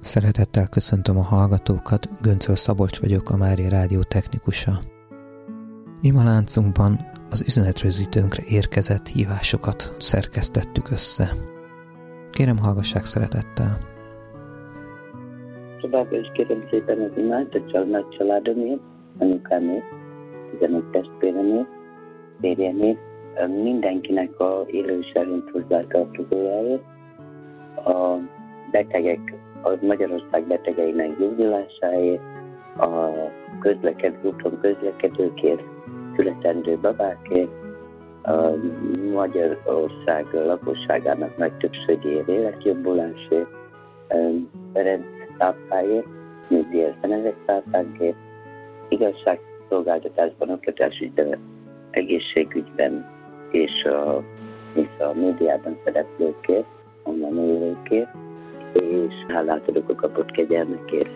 Szeretettel köszöntöm a hallgatókat, Göncöl Szabolcs vagyok, a Mária Rádió technikusa. Ima láncunkban az üzenetrögzítőnkre érkezett hívásokat szerkesztettük össze. Kérem, hallgassák szeretettel! Továbbra is kérem szépen az imást a nagy családomért, anyukámért, 11 testvéremért, férjemért, mindenkinek a élő szerint hozzátartozójáért, a betegek, a Magyarország betegeinek gyógyulásáért, a úton közlekedőkért, születendő babákért, a Magyarország lakosságának nagy többségéért életjobbulásért, Ferenc pápáért, nyugdíjas Benedek pápánkért, igazságszolgáltatásban, oktatásügyben, egészségügyben és a médiában szereplőkért, onnan élőkért, és hálát adok a kapott kegyelmekért.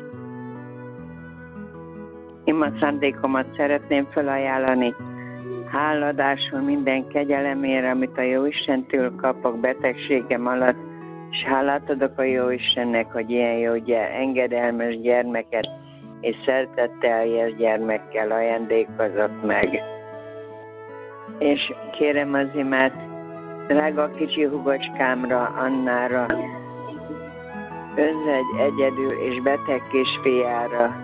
Ima szándékomat szeretném felajánlani, háladásul minden kegyelemért, amit a Jóistentől kapok betegségem alatt, és hálát adok a Jóistennek, hogy ilyen jó engedelmes gyermeket és szeretetteljes gyermekkel ajándékozott meg. És kérem az imát drága kicsi hugocskámra, Annára, özvegy, egyedül és beteg kisfiára.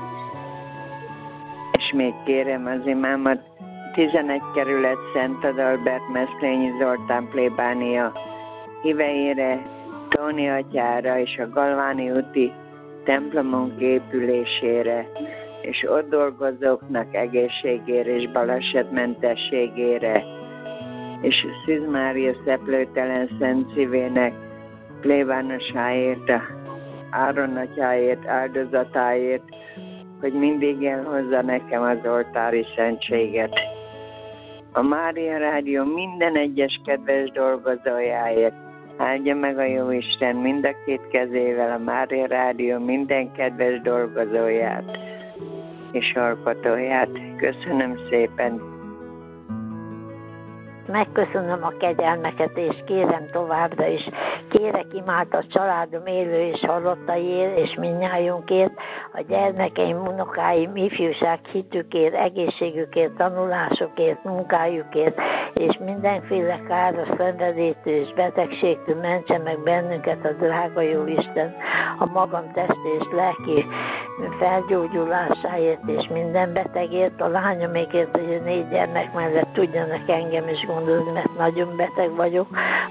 És még kérem az imámat 11 kerület Szent Adalbert Meszlényi Zoltán plébánia híveire, Tóni atyára és a Galváni úti templomunk épülésére, és ott dolgozóknak egészségére és balesetmentességére, és Szűz Mária szeplőtelen szent szívének plébánosáért, Áron atyáért, áldozatáért, hogy mindig elhozza nekem az oltári szentséget. A Mária Rádió minden egyes kedves dolgozójáért áldja meg a Jóisten mind a két kezével a Mária Rádió minden kedves dolgozóját és alkotóját. Köszönöm szépen! Megköszönöm a kegyelmeket, és kérem továbbra is. Kérek imát a családom élő és halottaiért, és mindnyájunkért, a gyermekeim, unokáim, ifjúság hitükért, egészségükért, tanulásukért, munkájukért, és mindenféle káros szenvedétől és betegségtől mentse meg bennünket a drága jó Isten, a magam testi és lelki felgyógyulásáért és minden betegért, a lányomékért, hogy a 4 gyermek mellett tudjanak engem is gondolni, mert nagyon beteg vagyok.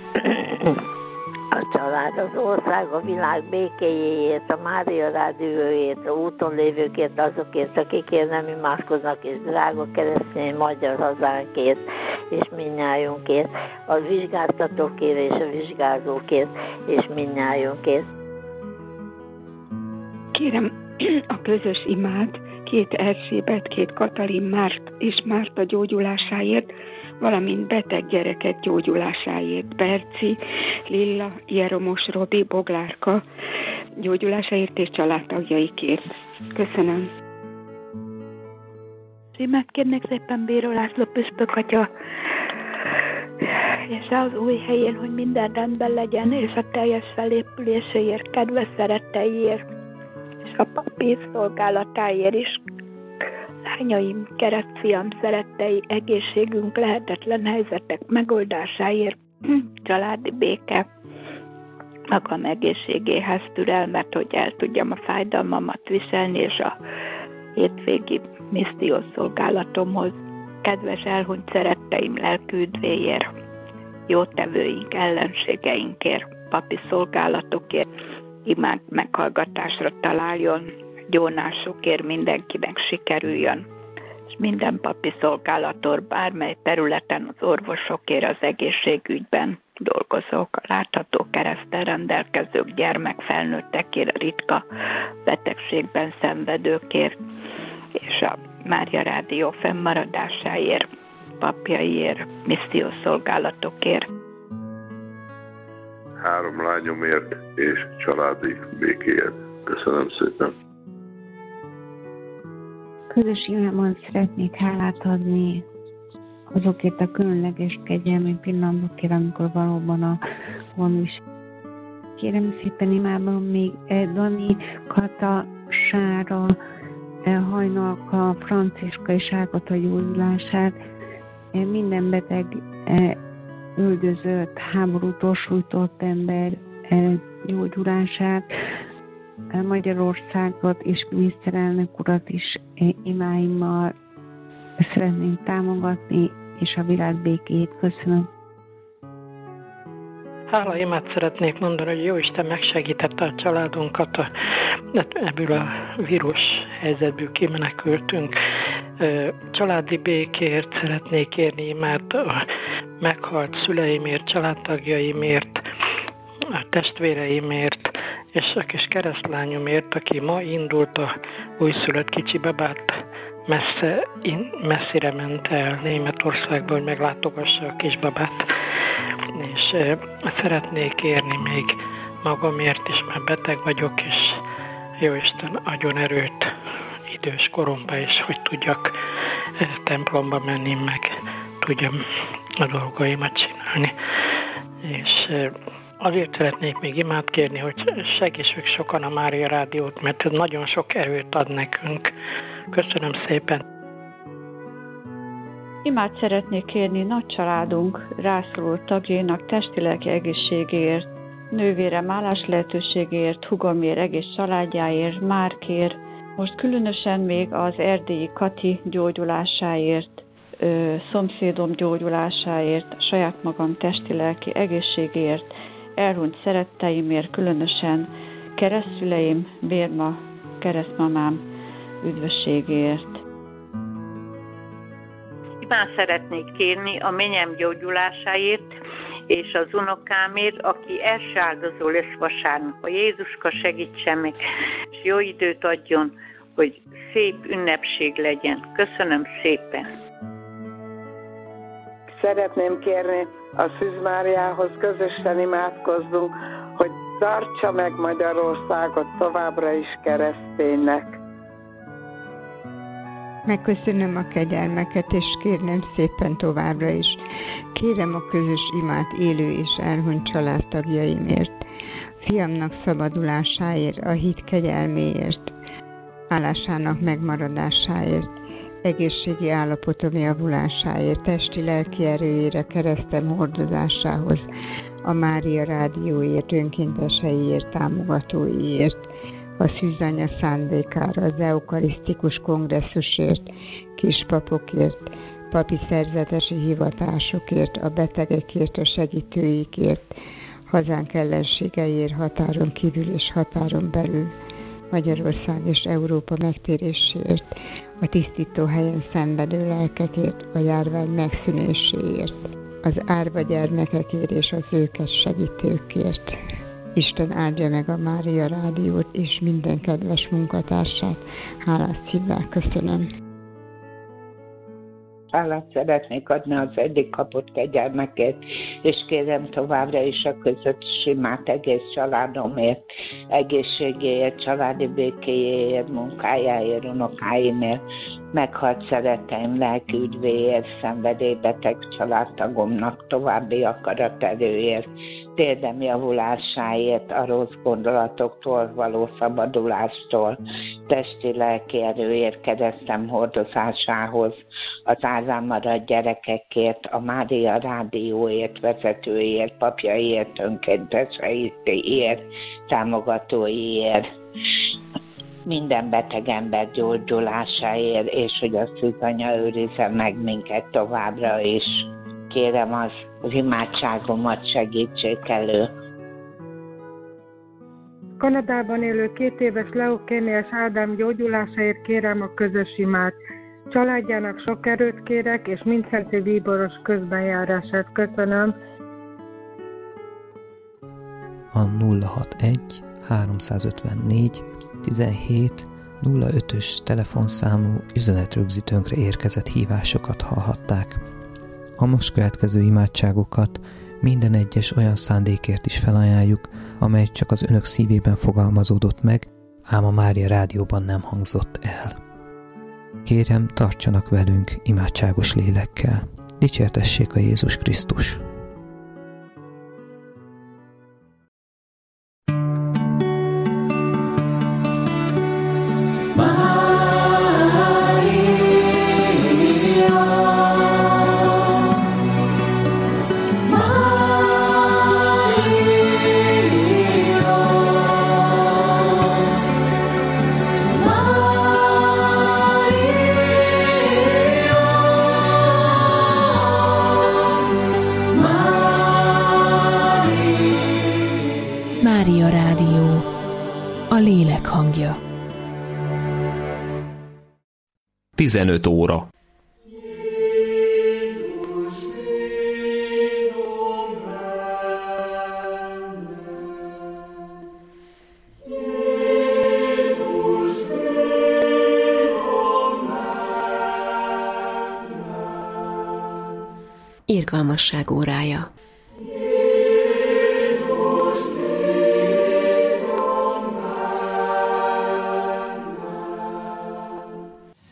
A család, az ország, a világ békéjéért, a Mária Rádióért, a úton lévőkért, azokért, akikért nem imádkoznak, és drága keresztény magyar hazánkért, és mindnyájunkért, a vizsgáztatókért és a vizsgázókért, és mindnyájunkért. Kérem a közös imát 2 Erzsébet, 2 Katalin és Márta gyógyulásáért, valamint beteg gyerekek gyógyulásáért, Berci, Lilla, Jeromos, Robi, Boglárka gyógyulásáért és családtagjaikért. Köszönöm. Imát kérnek szépen Bíró László püspök atya, és az új helyén, hogy minden rendben legyen, és a teljes felépüléséért, kedves szeretteiért, és a papi szolgálatáért is. Lányaim, keresztfiam, szerettei, egészségünk, lehetetlen helyzetek megoldásáért, családi béke, magam egészségéhez türelmet, hogy el tudjam a fájdalmamat viselni, és a hétvégi missziós szolgálatomhoz, kedves elhunyt szeretteim lelküdvéért, jótevőink, ellenségeinkért, papi szolgálatokért, imád meghallgatásra találjon, gyónásokért mindenkinek sikerüljön, és minden papi szolgálator bármely területen az orvosokért, az egészségügyben dolgozók, a látható kereszttel rendelkezők, gyermekfelnőttekért, a ritka betegségben szenvedőkért, és a Mária Rádió fennmaradásáért, papjaiért, missziós szolgálatokért. 3 lányomért és családi békéért. Köszönöm szépen. Közös imában szeretnék hálát adni azokért a különleges kegyelmi pillanatokért, amikor valóban a gondviselő Kérem szépen imádom még Dani, Kata, Sára, Hajnalka, Franciska és Ágata gyógyulását, minden beteg, üldözött, háborútól sújtott ember gyógyulását, Magyarországot és miniszterelnök urat is imáimmal szeretném támogatni, és a világ békéjét. Köszönöm. Hála imát szeretnék mondani, hogy Jóisten megsegítette a családunkat, ebből a vírus helyzetből kimenekültünk. Családi békért szeretnék kérni imát, a meghalt szüleimért, családtagjaimért, a testvéreimért, és a kis keresztlányomért, aki ma indult a újszülött kicsi babát, messzire ment el Németországba, hogy meglátogassa a kisbabát. És szeretnék kérni még magamért is, mert beteg vagyok, és Jóisten adjon erőt idős koromban is, hogy tudjak templomba menni, meg tudjam a dolgaimat csinálni. És azért szeretnék még imát kérni, hogy segítsük sokan a Mária Rádiót, mert ez nagyon sok erőt ad nekünk. Köszönöm szépen! Imát szeretnék kérni nagy családunk rászoruló tagjainak testi-lelki egészségéért, nővérem állás lehetőségéért, hugomért, egész családjáért, Márkért, most különösen még az erdélyi Kati gyógyulásáért, szomszédom gyógyulásáért, saját magam testi-lelki egészségéért, elhunyt szeretteimért, különösen keresztszüleim, Bérma, keresztmamám üdvösségéért. Imát szeretnék kérni a menyem gyógyulásáért és az unokámért, aki első áldozó lesz vasárnap. A Jézuska segítsen meg, és jó időt adjon, hogy szép ünnepség legyen. Köszönöm szépen! Szeretném kérni a Szűz Máriához, közösen imádkozzunk, hogy tartsa meg Magyarországot továbbra is kereszténynek. Megköszönöm a kegyelmeket, és kérnem szépen továbbra is. Kérem a közös imát élő és elhunyt családtagjaimért, fiamnak szabadulásáért, a hit kegyelméért, állásának megmaradásáért, egészségi állapotom javulásáért, testi-lelki erőjére, keresztem hordozásához, a Mária Rádióért, önkénteseiért, támogatóiért, a Szűzanya szándékára, az eukarisztikus kongresszusért, kispapokért, papi szerzetesi hivatásokért, a betegekért, a segítőikért, hazánk ellenségeiért, határon kívül és határon belül, Magyarország és Európa megtéréséért, a tisztító helyen szenvedő lelkekért, a járvány megszűnéséért, az árva gyermekekért és az őket segítőkért. Isten áldja meg a Mária Rádiót és minden kedves munkatársát. Hálás szívvel köszönöm. Hálát szeretnék adni az eddig kapott kegyelmekért, és kérem továbbra is a közös imát egész családomért, egészségéért, családi békéjéért, munkájáért, unokáimért, meghalt szeretteim lelki üdvéért, szenvedélybeteg családtagomnak további akaraterőért, térdem javulásáért, a rossz gondolatoktól való szabadulástól, testi-lelki erőért, keresztem hordozásához, az árván maradt gyerekekért, a Mária Rádióért, vezetőért, papjaiért, önkénteseiért, támogatóiért, minden beteg ember gyógyulásáért, és hogy a Szűzanya őrizze meg minket továbbra is. Kérem az imádságomat segítsék elő. Kanadában élő 2 éves leukémiás Ádám gyógyulásáért kérem a közös imát. Családjának sok erőt kérek, és mindszentű bíboros közbenjárását köszönöm. A 061 354 17 05-ös telefonszámú üzenetrögzítőnkre érkezett hívásokat hallhatták. A most következő imádságokat minden egyes olyan szándékért is felajánljuk, amely csak az önök szívében fogalmazódott meg, ám a Mária Rádióban nem hangzott el. Kérem, tartsanak velünk imádságos lélekkel. Dicsértessék a Jézus Krisztus! a lélek hangja. 15 óra. Irgalmasság órája.